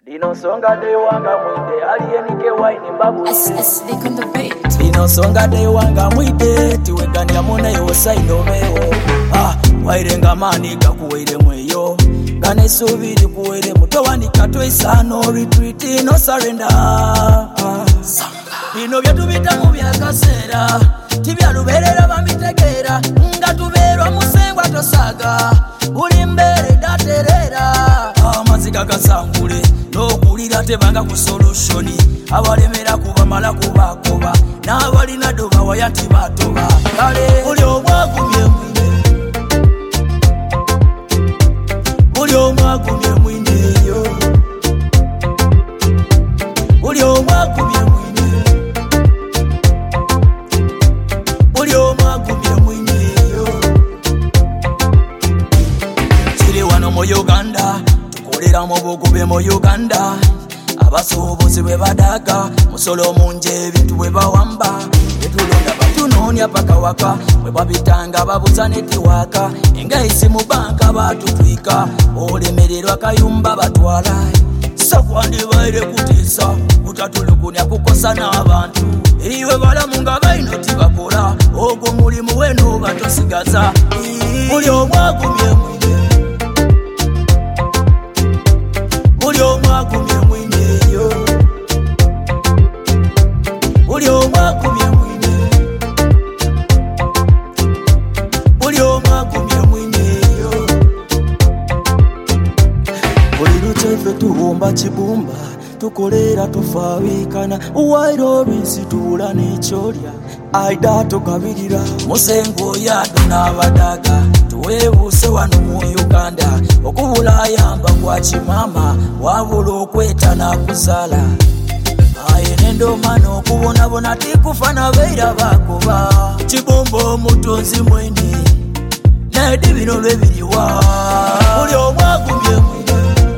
Dino songa de wanga mwite aliyenike wine babu Stick on the beat. Dino songa de wanga mwite tiwegani amona yo saino meo wairenga mani gakuwere mweyo gane subiri kuwere mutowani katwesa no retreat no surrender Dino byetu bitamu byakasera tibyaluberera bamitegera nga tuberwa musengwa tosaga uli mbere daterera amaziga gasangule nokulira tebanga ku solutioni abalemera kubamala kubakoba n'abalina doba wayanti batoba kale uli omwagumye mwine uli omwagumye mwineyo uli omwagumye mwine uli omwagumye mwineyo kiri wano mu Uganda tukolera mu bugube mu Uganda abasobozi bwe badaga musolo munje ebintu bwe bawamba etulonda batunonya paka waka bwe babitanga babuza netiwaka engaisi mu banka batutwika olemererwa kayumba batwala sakwandi baire kutisa kutatulukunya kukosa n'abantu iwe balamu nga baino tibakola ogwo mulimu weno batosigaza buli omwagumye mwine buli omwagumye mwineyo buli omwagumye mwine buli omwagumye mwineyo buli lutefe tubumba kibumba tukolera tufaabikana uwairo bisi tubula n'ekyolya aida tukabirira musengo yado n'abadaga tuweebuse wano mu Uganda okubula ayamba kwa kimama wabula okweta n'akuzaala aye nendomano okubonabona tikufana beira bakoba kibumba omutonzi mwene naedi bino lwebiriwa buli omwagumye mwine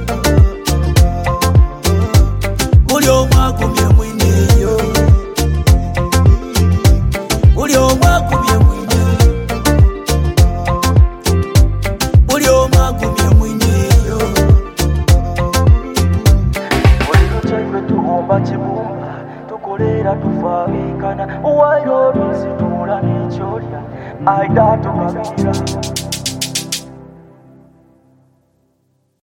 buli omwagumye mwineyo buli omwagumye mwine buli omwagumye mwineyo buli lukyaife tubumba kibumba tukolera tufaabikana uwairo bisi tubula n'ekyolya aida tukabirira